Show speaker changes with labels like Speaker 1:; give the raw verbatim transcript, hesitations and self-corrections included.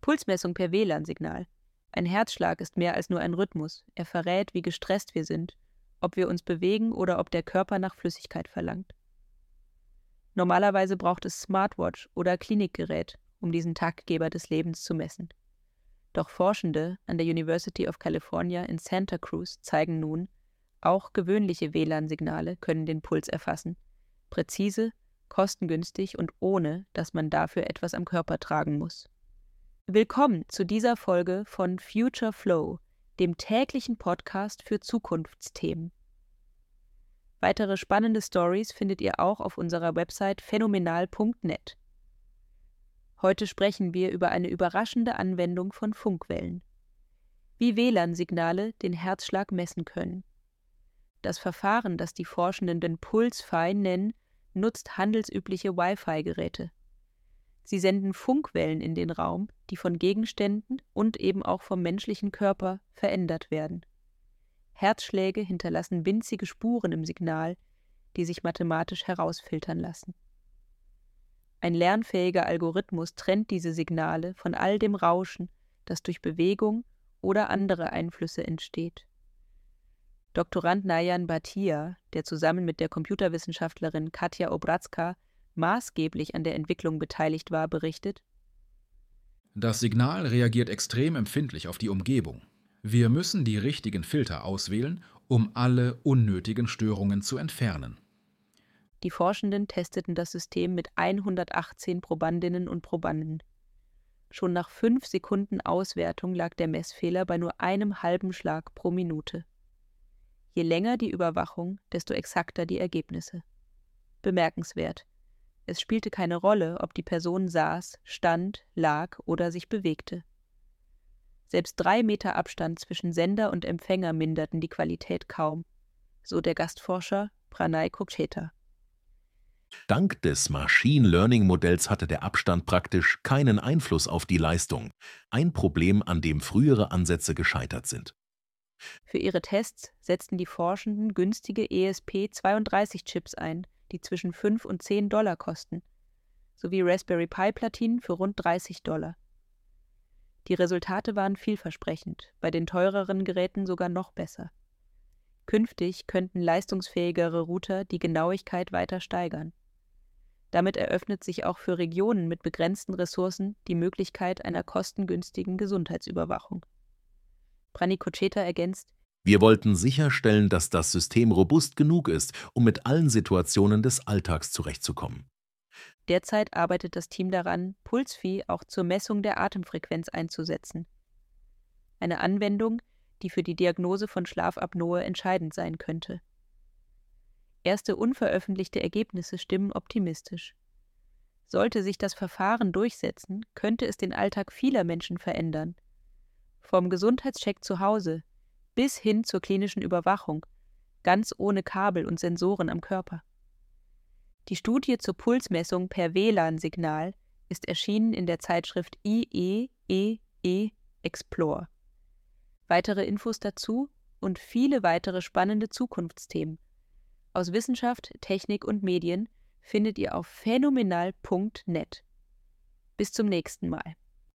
Speaker 1: Pulsmessung per W L A N-Signal. Ein Herzschlag ist mehr als nur ein Rhythmus. Er verrät, wie gestresst wir sind, ob wir uns bewegen oder ob der Körper nach Flüssigkeit verlangt. Normalerweise braucht es Smartwatch oder Klinikgerät, um diesen Taktgeber des Lebens zu messen. Doch Forschende an der University of California in Santa Cruz zeigen nun, auch gewöhnliche W L A N-Signale können den Puls erfassen. Präzise, kostengünstig und ohne, dass man dafür etwas am Körper tragen muss. Willkommen zu dieser Folge von Future Flow, dem täglichen Podcast für Zukunftsthemen. Weitere spannende Stories findet ihr auch auf unserer Website phänomenal punkt net. Heute sprechen wir über eine überraschende Anwendung von Funkwellen. Wie W L A N-Signale den Herzschlag messen können. Das Verfahren, das die Forschenden den PulseFi nennen, nutzt handelsübliche Wi-Fi-Geräte. Sie senden Funkwellen in den Raum, die von Gegenständen und eben auch vom menschlichen Körper verändert werden. Herzschläge hinterlassen winzige Spuren im Signal, die sich mathematisch herausfiltern lassen. Ein lernfähiger Algorithmus trennt diese Signale von all dem Rauschen, das durch Bewegung oder andere Einflüsse entsteht. Doktorand Nayan Bhatia, der zusammen mit der Computerwissenschaftlerin Katja Obrazka maßgeblich an der Entwicklung beteiligt war, berichtet:
Speaker 2: Das Signal reagiert extrem empfindlich auf die Umgebung. Wir müssen die richtigen Filter auswählen, um alle unnötigen Störungen zu entfernen.
Speaker 1: Die Forschenden testeten das System mit hundertachtzehn Probandinnen und Probanden. Schon nach fünf Sekunden Auswertung lag der Messfehler bei nur einem halben Schlag pro Minute. Je länger die Überwachung, desto exakter die Ergebnisse. Bemerkenswert. Es spielte keine Rolle, ob die Person saß, stand, lag oder sich bewegte. Selbst drei Meter Abstand zwischen Sender und Empfänger minderten die Qualität kaum, so der Gastforscher Pranay Kocheta.
Speaker 3: Dank des Machine Learning Modells hatte der Abstand praktisch keinen Einfluss auf die Leistung. Ein Problem, an dem frühere Ansätze gescheitert sind.
Speaker 1: Für ihre Tests setzten die Forschenden günstige E S P zweiunddreißig Chips ein, die zwischen fünf und zehn Dollar kosten, sowie Raspberry Pi Platinen für rund dreißig Dollar. Die Resultate waren vielversprechend, bei den teureren Geräten sogar noch besser. Künftig könnten leistungsfähigere Router die Genauigkeit weiter steigern. Damit eröffnet sich auch für Regionen mit begrenzten Ressourcen die Möglichkeit einer kostengünstigen Gesundheitsüberwachung. Pranay Kocheta ergänzt:
Speaker 3: Wir wollten sicherstellen, dass das System robust genug ist, um mit allen Situationen des Alltags zurechtzukommen.
Speaker 1: Derzeit arbeitet das Team daran, PulseFi auch zur Messung der Atemfrequenz einzusetzen. Eine Anwendung, die für die Diagnose von Schlafapnoe entscheidend sein könnte. Erste unveröffentlichte Ergebnisse stimmen optimistisch. Sollte sich das Verfahren durchsetzen, könnte es den Alltag vieler Menschen verändern. Vom Gesundheitscheck zu Hause bis hin zur klinischen Überwachung, ganz ohne Kabel und Sensoren am Körper. Die Studie zur Pulsmessung per W L A N-Signal ist erschienen in der Zeitschrift I E E E Explore. Weitere Infos dazu und viele weitere spannende Zukunftsthemen aus Wissenschaft, Technik und Medien findet ihr auf phänomenal punkt net. Bis zum nächsten Mal.